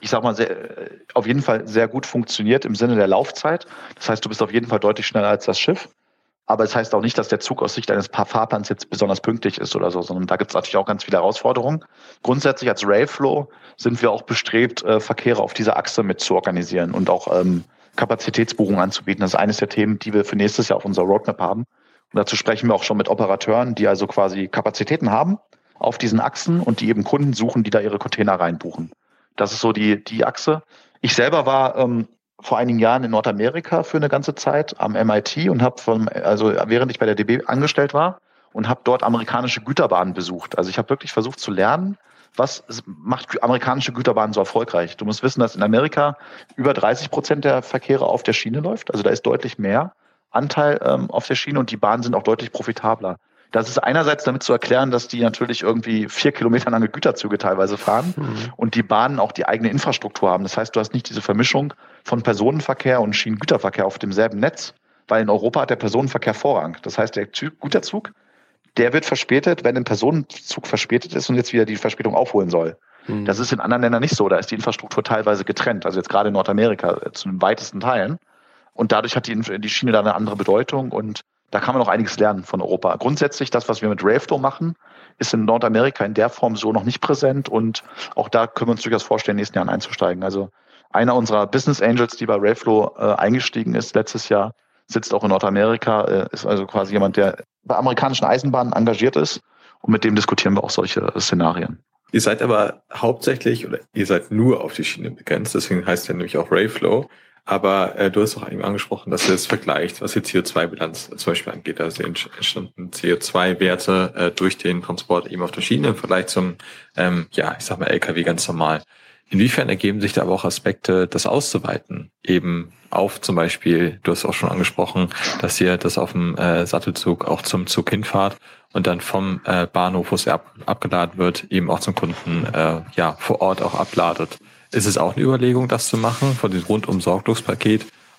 auf jeden Fall sehr gut funktioniert im Sinne der Laufzeit. Das heißt, du bist auf jeden Fall deutlich schneller als das Schiff. Aber es heißt auch nicht, dass der Zug aus Sicht eines Fahrplans jetzt besonders pünktlich ist oder so, sondern da gibt es natürlich auch ganz viele Herausforderungen. Grundsätzlich als Rayflow sind wir auch bestrebt, Verkehre auf dieser Achse mit zu organisieren und auch Kapazitätsbuchungen anzubieten. Das ist eines der Themen, die wir für nächstes Jahr auf unserer Roadmap haben. Und dazu sprechen wir auch schon mit Operateuren, die also quasi Kapazitäten haben auf diesen Achsen und die eben Kunden suchen, die da ihre Container reinbuchen. Das ist so die Achse. Ich selber war vor einigen Jahren in Nordamerika für eine ganze Zeit am MIT und habe während ich bei der DB angestellt war und habe dort amerikanische Güterbahnen besucht. Also ich habe wirklich versucht zu lernen, was macht amerikanische Güterbahnen so erfolgreich. Du musst wissen, dass in Amerika über 30% der Verkehre auf der Schiene läuft. Also da ist deutlich mehr Anteil auf der Schiene und die Bahnen sind auch deutlich profitabler. Das ist einerseits damit zu erklären, dass die natürlich irgendwie 4 Kilometer lange Güterzüge teilweise fahren und die Bahnen auch die eigene Infrastruktur haben. Das heißt, du hast nicht diese Vermischung von Personenverkehr und Schienengüterverkehr auf demselben Netz, weil in Europa hat der Personenverkehr Vorrang. Das heißt, der Güterzug, der wird verspätet, wenn ein Personenzug verspätet ist und jetzt wieder die Verspätung aufholen soll. Das ist in anderen Ländern nicht so. Da ist die Infrastruktur teilweise getrennt. Also jetzt gerade in Nordamerika zu den weitesten Teilen. Und dadurch hat die Schiene da eine andere Bedeutung und da kann man auch einiges lernen von Europa. Grundsätzlich, das, was wir mit Rayflow machen, ist in Nordamerika in der Form so noch nicht präsent und auch da können wir uns durchaus vorstellen, in den nächsten Jahren einzusteigen. Also einer unserer Business Angels, die bei Rayflow eingestiegen ist letztes Jahr, sitzt auch in Nordamerika, ist also quasi jemand, der bei amerikanischen Eisenbahnen engagiert ist und mit dem diskutieren wir auch solche Szenarien. Ihr seid aber hauptsächlich oder ihr seid nur auf die Schiene begrenzt, deswegen heißt ja nämlich auch Rayflow. Aber du hast auch eben angesprochen, dass ihr es vergleicht, was die CO2-Bilanz zum Beispiel angeht. Also entstanden CO2-Werte durch den Transport eben auf der Schiene im Vergleich zum, LKW ganz normal. Inwiefern ergeben sich da aber auch Aspekte, das auszuweiten? Eben auf zum Beispiel, du hast auch schon angesprochen, dass ihr das auf dem Sattelzug auch zum Zug hinfahrt und dann vom Bahnhof, wo es abgeladen wird, eben auch zum Kunden vor Ort auch abladet. Ist es auch eine Überlegung, das zu machen, von dem Rundum-Sorglos-Paket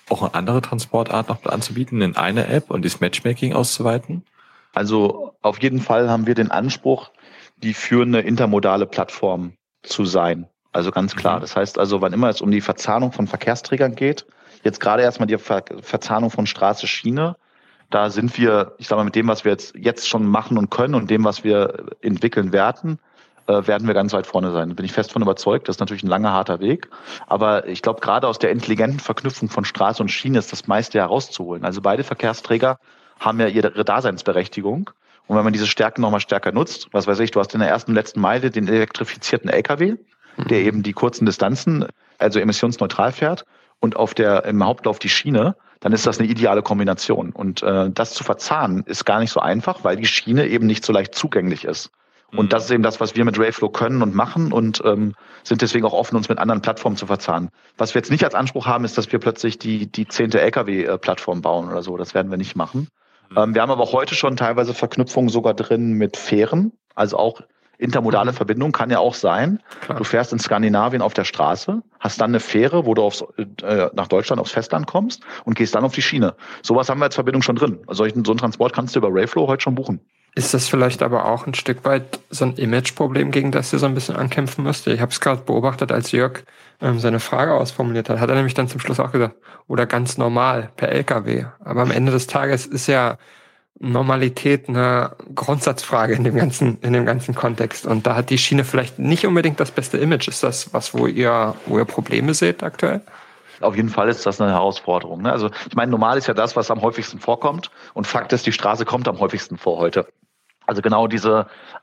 auch eine andere Transportart noch anzubieten in einer App und das Matchmaking auszuweiten? Also auf jeden Fall haben wir den Anspruch, die führende intermodale Plattform zu sein. Also ganz klar. Das heißt also, wann immer es um die Verzahnung von Verkehrsträgern geht, jetzt gerade erstmal die Verzahnung von Straße, Schiene, da sind wir, ich sage mal, mit dem, was wir jetzt schon machen und können und dem, was wir entwickeln werden wir ganz weit vorne sein. Da bin ich fest von überzeugt. Das ist natürlich ein langer, harter Weg. Aber ich glaube, gerade aus der intelligenten Verknüpfung von Straße und Schiene ist das meiste herauszuholen. Also beide Verkehrsträger haben ja ihre Daseinsberechtigung. Und wenn man diese Stärken nochmal stärker nutzt, was weiß ich, du hast in der ersten und letzten Meile den elektrifizierten LKW, der eben die kurzen Distanzen, also emissionsneutral fährt, und im Hauptlauf die Schiene, dann ist das eine ideale Kombination. Und das zu verzahnen ist gar nicht so einfach, weil die Schiene eben nicht so leicht zugänglich ist. Und das ist eben das, was wir mit Rayflow können und machen und sind deswegen auch offen, uns mit anderen Plattformen zu verzahnen. Was wir jetzt nicht als Anspruch haben, ist, dass wir plötzlich die 10. LKW-Plattform bauen oder so. Das werden wir nicht machen. Wir haben aber auch heute schon teilweise Verknüpfungen sogar drin mit Fähren, also auch intermodale Verbindung kann ja auch sein. Klar. Du fährst in Skandinavien auf der Straße, hast dann eine Fähre, wo du nach Deutschland aufs Festland kommst und gehst dann auf die Schiene. Sowas haben wir als Verbindung schon drin. Also so einen Transport kannst du über Rayflow heute schon buchen. Ist das vielleicht aber auch ein Stück weit so ein Image-Problem, gegen das ihr so ein bisschen ankämpfen müsst? Ich habe es gerade beobachtet, als Jörg seine Frage ausformuliert hat er nämlich dann zum Schluss auch gesagt, oder ganz normal per LKW. Aber am Ende des Tages ist ja Normalität eine Grundsatzfrage in dem ganzen Kontext. Und da hat die Schiene vielleicht nicht unbedingt das beste Image. Ist das was, wo ihr Probleme seht aktuell? Auf jeden Fall ist das eine Herausforderung. Ne? Also ich meine, normal ist ja das, was am häufigsten vorkommt. Und Fakt ist, die Straße kommt am häufigsten vor heute. Also genau diese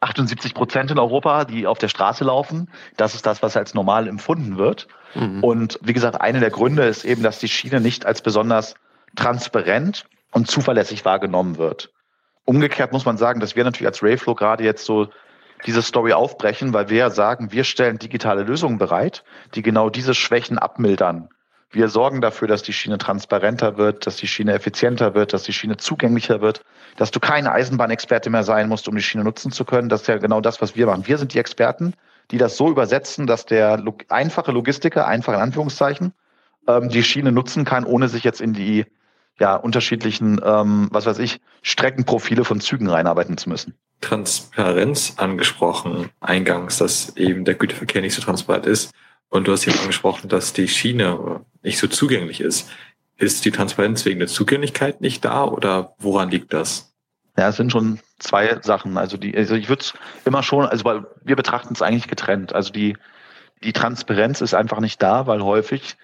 78% in Europa, die auf der Straße laufen, das ist das, was als normal empfunden wird. Mhm. Und wie gesagt, einer der Gründe ist eben, dass die Schiene nicht als besonders transparent und zuverlässig wahrgenommen wird. Umgekehrt muss man sagen, dass wir natürlich als Rayflow gerade jetzt so diese Story aufbrechen, weil wir sagen, wir stellen digitale Lösungen bereit, die genau diese Schwächen abmildern. Wir sorgen dafür, dass die Schiene transparenter wird, dass die Schiene effizienter wird, dass die Schiene zugänglicher wird, dass du kein Eisenbahnexperte mehr sein musst, um die Schiene nutzen zu können. Das ist ja genau das, was wir machen. Wir sind die Experten, die das so übersetzen, dass der einfache Logistiker, einfach in Anführungszeichen, die Schiene nutzen kann, ohne sich jetzt in die unterschiedlichen, Streckenprofile von Zügen reinarbeiten zu müssen. Transparenz angesprochen eingangs, dass eben der Güterverkehr nicht so transparent ist. Und du hast eben angesprochen, dass die Schiene nicht so zugänglich ist. Ist die Transparenz wegen der Zugänglichkeit nicht da oder woran liegt das? Ja, es sind schon zwei Sachen. Also ich würde es immer schon, weil wir betrachten es eigentlich getrennt. Also die Transparenz ist einfach nicht da, weil häufig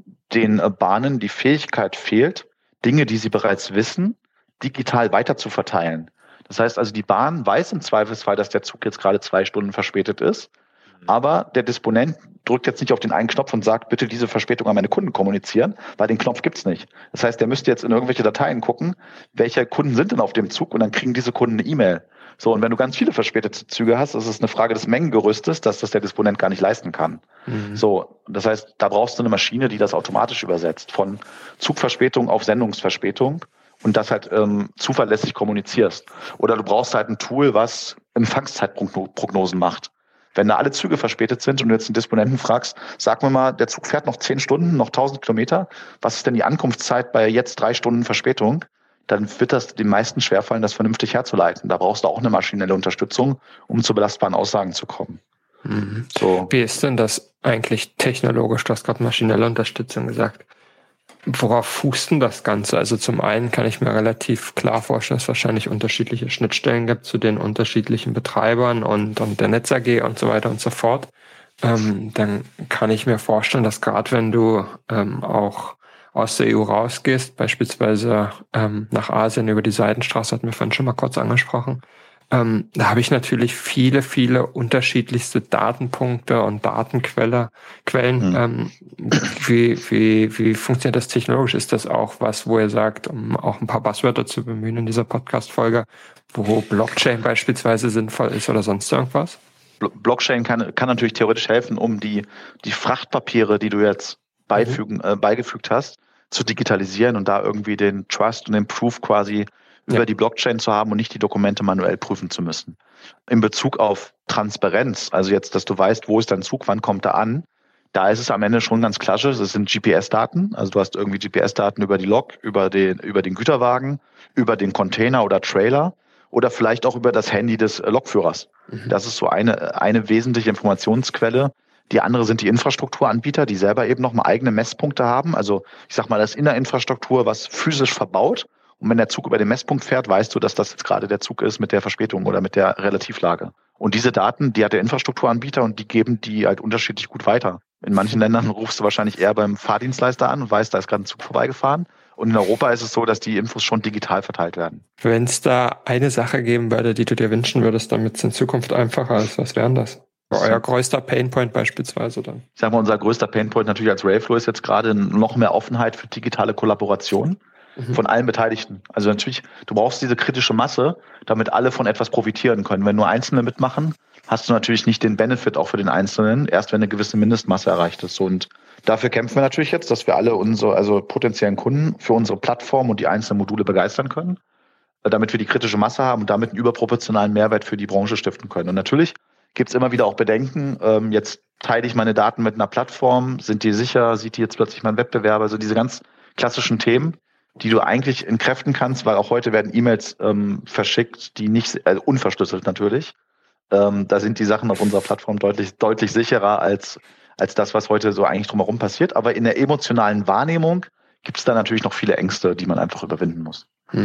den Bahnen die Fähigkeit fehlt, Dinge, die sie bereits wissen, digital weiter zu verteilen. Das heißt also, die Bahn weiß im Zweifelsfall, dass der Zug jetzt gerade 2 Stunden verspätet ist, aber der Disponent drückt jetzt nicht auf den einen Knopf und sagt, bitte diese Verspätung an meine Kunden kommunizieren, weil den Knopf gibt's nicht. Das heißt, der müsste jetzt in irgendwelche Dateien gucken, welche Kunden sind denn auf dem Zug und dann kriegen diese Kunden eine E-Mail. So, und wenn du ganz viele verspätete Züge hast, ist es eine Frage des Mengengerüstes, dass das der Disponent gar nicht leisten kann. Mhm. So, das heißt, da brauchst du eine Maschine, die das automatisch übersetzt, von Zugverspätung auf Sendungsverspätung und das halt zuverlässig kommunizierst. Oder du brauchst halt ein Tool, was Empfangszeitprognosen macht. Wenn da alle Züge verspätet sind und du jetzt einen Disponenten fragst, sag mir mal, der Zug fährt noch 10 Stunden, noch 1000 Kilometer, was ist denn die Ankunftszeit bei jetzt 3 Stunden Verspätung? Dann wird das den meisten schwerfallen, das vernünftig herzuleiten. Da brauchst du auch eine maschinelle Unterstützung, um zu belastbaren Aussagen zu kommen. Mhm. So. Wie ist denn das eigentlich technologisch? Du hast gerade maschinelle Unterstützung gesagt. Worauf fußt denn das Ganze? Also zum einen kann ich mir relativ klar vorstellen, dass es wahrscheinlich unterschiedliche Schnittstellen gibt zu den unterschiedlichen Betreibern und der Netz AG und so weiter und so fort. Dann kann ich mir vorstellen, dass gerade wenn du auch aus der EU rausgehst, beispielsweise nach Asien über die Seidenstraße, hatten wir vorhin schon mal kurz angesprochen, da habe ich natürlich viele, viele unterschiedlichste Datenpunkte und Datenquellen. Wie funktioniert das technologisch? Ist das auch was, wo ihr sagt, um auch ein paar Buzzwörter zu bemühen in dieser Podcast-Folge, wo Blockchain beispielsweise sinnvoll ist oder sonst irgendwas? Blockchain kann natürlich theoretisch helfen, um die Frachtpapiere, die du jetzt beigefügt hast, zu digitalisieren und da irgendwie den Trust und den Proof quasi über die Blockchain zu haben und nicht die Dokumente manuell prüfen zu müssen. In Bezug auf Transparenz, also jetzt, dass du weißt, wo ist dein Zug, wann kommt er an, Da ist es am Ende schon ganz klassisch. Es sind GPS-Daten. Also du hast irgendwie GPS-Daten über die Lok, über den Güterwagen, über den Container oder Trailer oder vielleicht auch über das Handy des Lokführers. Das ist so eine wesentliche Informationsquelle. Die andere sind die Infrastrukturanbieter, die selber eben nochmal eigene Messpunkte haben. Also ich sag mal, das ist in der Infrastruktur was physisch verbaut. Und wenn der Zug über den Messpunkt fährt, weißt du, dass das jetzt gerade der Zug ist mit der Verspätung oder mit der Relativlage. Und diese Daten, die hat der Infrastrukturanbieter und die geben die halt unterschiedlich gut weiter. In manchen Ländern rufst du wahrscheinlich eher beim Fahrdienstleister an und weißt, da ist gerade ein Zug vorbeigefahren. Und in Europa ist es so, dass die Infos schon digital verteilt werden. Wenn es da eine Sache geben würde, die du dir wünschen würdest, damit es in Zukunft einfacher ist, was wären das? Euer größter Painpoint beispielsweise dann? Ich sag mal, unser größter Painpoint natürlich als Railflow ist jetzt gerade noch mehr Offenheit für digitale Kollaboration von allen Beteiligten. Also natürlich, du brauchst diese kritische Masse, damit alle von etwas profitieren können. Wenn nur Einzelne mitmachen, hast du natürlich nicht den Benefit auch für den Einzelnen, erst wenn eine gewisse Mindestmasse erreicht ist. Und dafür kämpfen wir natürlich jetzt, dass wir alle unsere potenziellen Kunden für unsere Plattform und die einzelnen Module begeistern können, damit wir die kritische Masse haben und damit einen überproportionalen Mehrwert für die Branche stiften können. Und natürlich gibt es immer wieder auch Bedenken, jetzt teile ich meine Daten mit einer Plattform, sind die sicher, sieht die jetzt plötzlich mein Wettbewerber, also diese ganz klassischen Themen, die du eigentlich entkräften kannst, weil auch heute werden E-Mails verschickt, die nicht, also unverschlüsselt natürlich. Da sind die Sachen auf unserer Plattform deutlich sicherer als das, was heute so eigentlich drumherum passiert. Aber in der emotionalen Wahrnehmung gibt es da natürlich noch viele Ängste, die man einfach überwinden muss.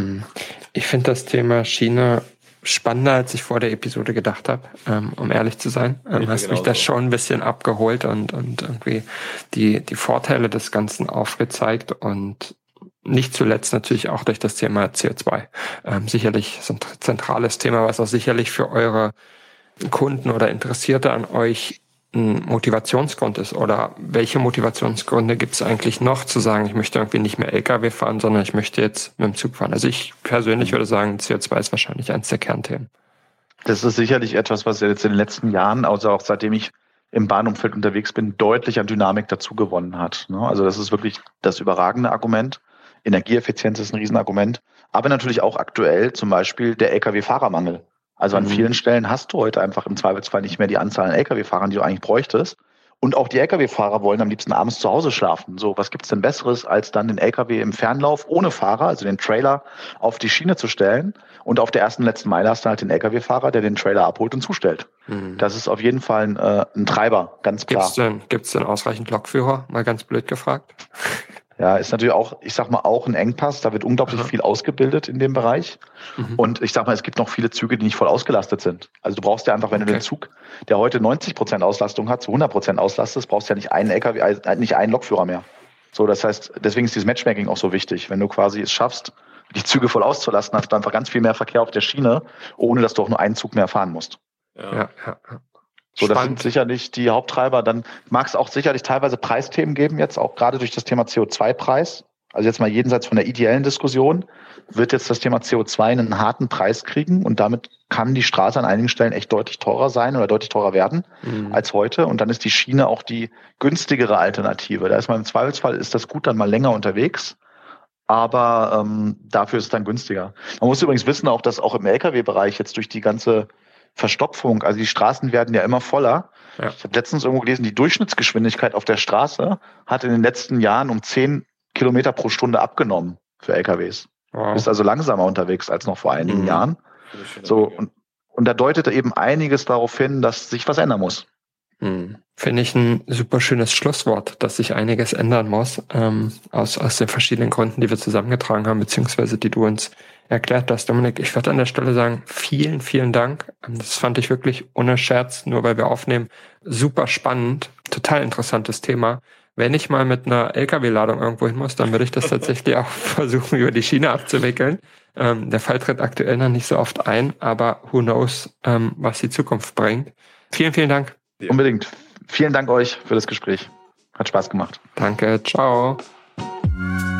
Ich finde das Thema Schiene spannender, als ich vor der Episode gedacht habe, um ehrlich zu sein. Hast mich da schon ein bisschen abgeholt und irgendwie die Vorteile des Ganzen aufgezeigt und nicht zuletzt natürlich auch durch das Thema CO2. Sicherlich ist ein zentrales Thema, was auch sicherlich für eure Kunden oder Interessierte an euch ein Motivationsgrund ist. Oder welche Motivationsgründe gibt es eigentlich noch, zu sagen, ich möchte irgendwie nicht mehr LKW fahren, sondern ich möchte jetzt mit dem Zug fahren? Also ich persönlich würde sagen, CO2 ist wahrscheinlich eines der Kernthemen. Das ist sicherlich etwas, was jetzt in den letzten Jahren, also auch seitdem ich im Bahnumfeld unterwegs bin, deutlich an Dynamik dazu gewonnen hat. Also das ist wirklich das überragende Argument. Energieeffizienz ist ein Riesenargument. Aber natürlich auch aktuell zum Beispiel der Lkw-Fahrermangel. Also an vielen Stellen hast du heute einfach im Zweifelsfall nicht mehr die Anzahl an Lkw-Fahrern, die du eigentlich bräuchtest. Und auch die Lkw-Fahrer wollen am liebsten abends zu Hause schlafen. So, was gibt's denn Besseres, als dann den Lkw im Fernlauf ohne Fahrer, also den Trailer, auf die Schiene zu stellen? Und auf der ersten, letzten Meile hast du halt den Lkw-Fahrer, der den Trailer abholt und zustellt. Das ist auf jeden Fall ein Treiber, ganz klar. Gibt's denn ausreichend Lokführer? Mal ganz blöd gefragt. Ja, ist natürlich auch, ich sag mal, auch ein Engpass. Da wird unglaublich viel ausgebildet in dem Bereich. Und ich sag mal, es gibt noch viele Züge, die nicht voll ausgelastet sind. Also du brauchst ja einfach, wenn du den Zug, der heute 90% Auslastung hat, zu 100% auslastest, brauchst du ja nicht einen LKW, nicht einen Lokführer mehr. So, das heißt, deswegen ist dieses Matchmaking auch so wichtig. Wenn du quasi es schaffst, die Züge voll auszulasten, hast du einfach ganz viel mehr Verkehr auf der Schiene, ohne dass du auch nur einen Zug mehr fahren musst. Ja. So, das sind sicherlich die Haupttreiber. Dann mag es auch sicherlich teilweise Preisthemen geben jetzt, auch gerade durch das Thema CO2-Preis. Also jetzt mal jenseits von der ideellen Diskussion, wird jetzt das Thema CO2 einen harten Preis kriegen und damit kann die Straße an einigen Stellen echt deutlich teurer sein oder deutlich teurer werden als heute. Und dann ist die Schiene auch die günstigere Alternative. Da ist man im Zweifelsfall, ist das gut dann mal länger unterwegs, aber dafür ist es dann günstiger. Man muss übrigens wissen auch, dass auch im Lkw-Bereich jetzt durch die ganze Verstopfung, also die Straßen werden ja immer voller. Ja. Ich habe letztens irgendwo gelesen, die Durchschnittsgeschwindigkeit auf der Straße hat in den letzten Jahren um 10 Kilometer pro Stunde abgenommen für LKWs. Wow. Du bist also langsamer unterwegs als noch vor einigen Jahren. So, und da deutet eben einiges darauf hin, dass sich was ändern muss. Finde ich ein super schönes Schlusswort, dass sich einiges ändern muss, aus den verschiedenen Gründen, die wir zusammengetragen haben, beziehungsweise die du uns erklärt hast. Dominik, ich würde an der Stelle sagen, vielen, vielen Dank. Das fand ich wirklich ohne Scherz, nur weil wir aufnehmen, super spannend, total interessantes Thema. Wenn ich mal mit einer LKW-Ladung irgendwo hin muss, dann würde ich das tatsächlich auch versuchen, über die Schiene abzuwickeln. Der Fall tritt aktuell noch nicht so oft ein, aber who knows, was die Zukunft bringt. Vielen, vielen Dank. Ja. Unbedingt. Vielen Dank euch für das Gespräch. Hat Spaß gemacht. Danke. Ciao.